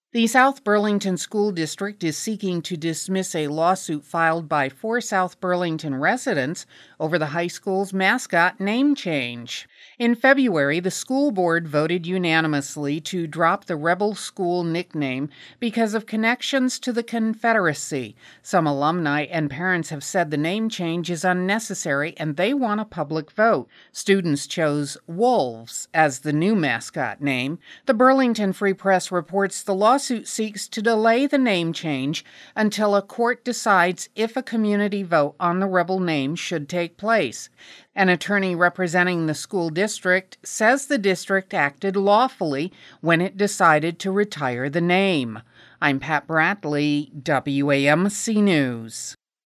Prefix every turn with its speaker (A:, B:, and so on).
A: The South Burlington School District is seeking to dismiss a lawsuit filed by 4 South Burlington residents over the high school's mascot name change. In February, the school board voted unanimously to drop the Rebel School nickname because of connections to the Confederacy. Some alumni and parents have said the name change is unnecessary and they want a public vote. Students chose Wolves as the new mascot name. The Burlington Free Press reports the lawsuit seeks to delay the name change until a court decides if a community vote on the Rebel name should take place. An attorney representing the school district says the district acted lawfully when it decided to retire the name. I'm Pat Bradley, WAMC News.